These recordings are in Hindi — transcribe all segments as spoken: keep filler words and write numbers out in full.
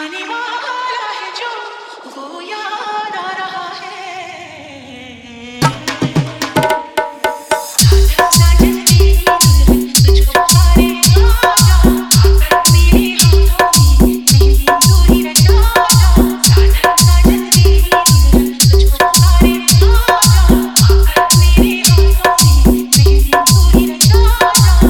आने वाला है जो वो याद आ रहा है। साजन तेरी दुल्हन तुझको पुकारे आजा, आकर मेरे हाथों में मेहंदी चूड़ी रचा जा। साजन साजन तेरी दुल्हन तुझको पुकारे आजा, आकर मेरे हाथों में मेहंदी चूड़ी रचा जा।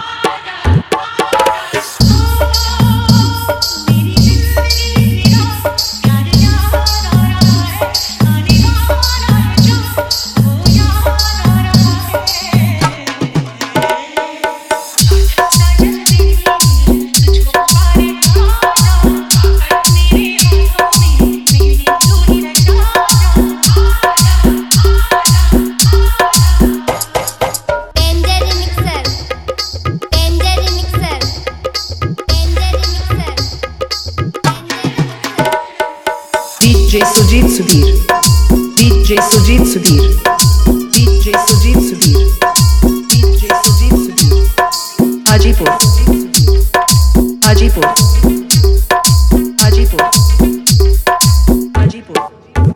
DJ Sujit Sudhir, DJ Sujit Sudhir, DJ Sujit Sudhir, DJ Sujit Sudhir, Hajipur, Hajipur, Hajipur, Hajipur.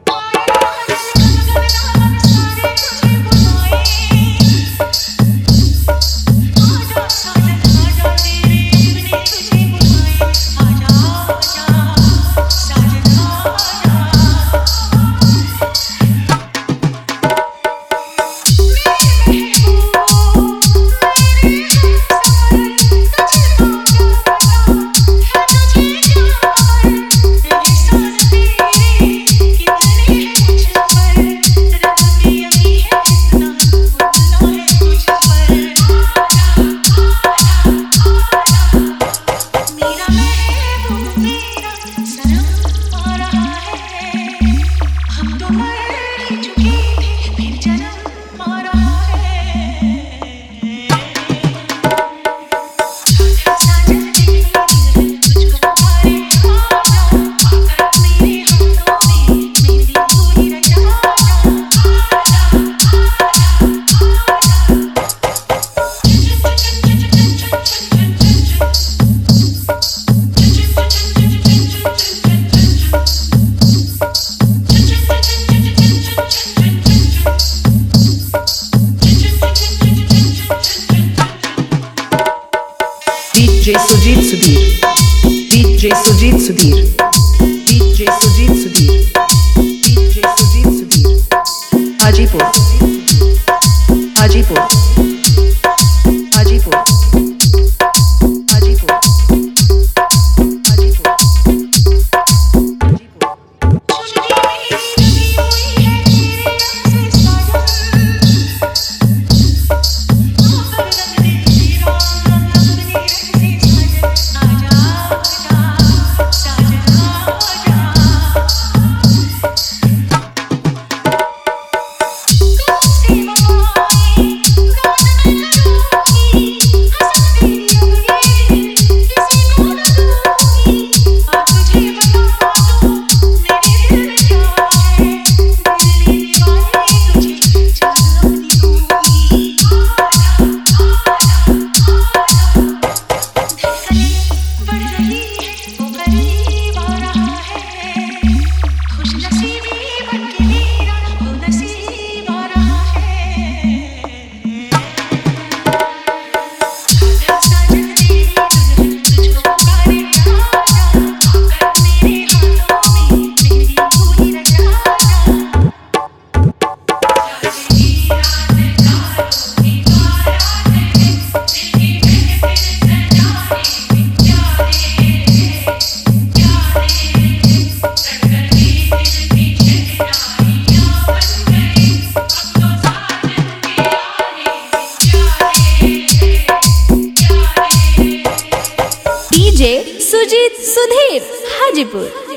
DJ Sujit Sudhir, DJ Sujit Sudhir, DJ Sujit Sudhir, DJ Sujit Sudhir, Hajipur, Hajipur, Hajipur, Hajipur, Hajipur, Hajipur. DJ Sujit Sudhir, Hajipur.